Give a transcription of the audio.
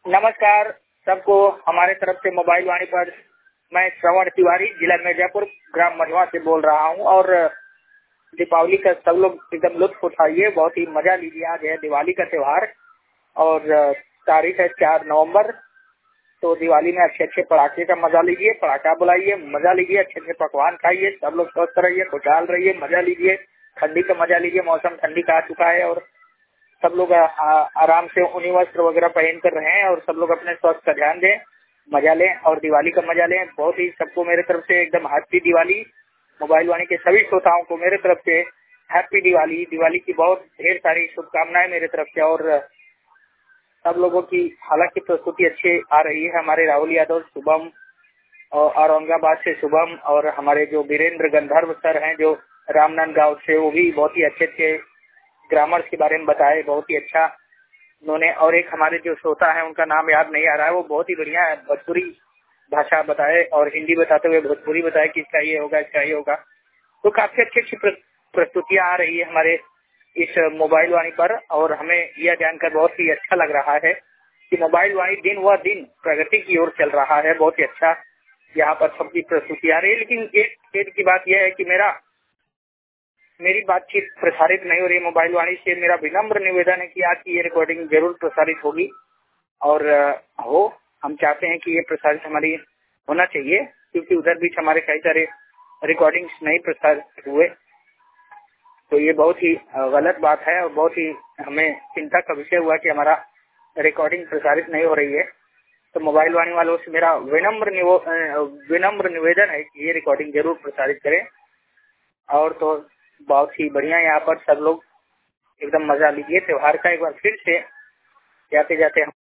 नमस्कार सबको। हमारे तरफ से मोबाइल वाणी पर मैं श्रवण तिवारी, जिला मिर्जापुर, ग्राम मझवा से बोल रहा हूं। और दीपावली का सब लोग एकदम लुत्फ उठाइए, बहुत ही मजा लीजिए। आज है दिवाली का त्योहार और तारीख है 4 नवंबर। तो दिवाली में अच्छे अच्छे पटाखे का मजा लीजिए, पटाखा बुलाइए, मजा लीजिए, अच्छे अच्छे पकवान खाइए, सब लोग स्वस्थ रहिए, खुशहाल रहिए, मजा लीजिए, ठंडी का मजा लीजिए। मौसम ठंडी का आ चुका है और सब लोग आराम से ऊनी वस्त्र वगैरह पहन कर रहे हैं और सब लोग अपने स्वास्थ्य का ध्यान दें, मजा लें और दिवाली का मजा लें। बहुत ही सबको मेरे तरफ से एकदम हैप्पी दिवाली। मोबाइल वाणी के सभी श्रोताओं को मेरे तरफ से हैप्पी दिवाली। दिवाली की बहुत ढेर सारी शुभकामनाएं मेरे तरफ से। और सब लोगों की हालांकि प्रस्तुति अच्छी आ रही है। हमारे राहुल यादव, शुभम और औरंगाबाद से शुभम, और हमारे जो वीरेंद्र गंधर्व सर हैं जो रामनांदगांव से, वो भी बहुत ही अच्छे अच्छे ग्रामर्स के बारे में बताए, बहुत ही अच्छा उन्होंने। और एक हमारे जो श्रोता है उनका नाम याद नहीं आ रहा है, वो बहुत ही बढ़िया है, भोजपुरी भाषा बताए और हिंदी बताते हुए भोजपुरी बताए कि इसका ये होगा, इसका ये होगा। तो काफी अच्छी अच्छी प्रस्तुतियां आ रही है हमारे इस मोबाइल वाणी पर। और हमें यह जानकर बहुत ही अच्छा लग रहा है कि मोबाइल वाणी दिन व दिन प्रगति की ओर चल रहा है। बहुत ही अच्छा यहाँ पर सबकी प्रस्तुति आ रही है। लेकिन एक खेद की बात यह है कि मेरी बातचीत प्रसारित नहीं हो रही मोबाइल वाणी से। मेरा विनम्र निवेदन है कि आज की ये रिकॉर्डिंग जरूर प्रसारित होगी और हम चाहते हैं कि ये प्रसारित हमारी होना चाहिए, क्योंकि उधर भी हमारे कई सारे रिकॉर्डिंग्स नहीं प्रसारित हुए। तो ये बहुत ही गलत बात है और बहुत ही हमें चिंता का विषय हुआ कि हमारा रिकॉर्डिंग प्रसारित नहीं हो रही है। तो मोबाइल वाणी वालों से मेरा विनम्र निवेदन है कि ये रिकॉर्डिंग जरूर प्रसारित करें। और तो बहुत ही बढ़िया, यहाँ पर सब लोग एकदम मजा लीजिए त्योहार का। एक बार फिर से जाते जाते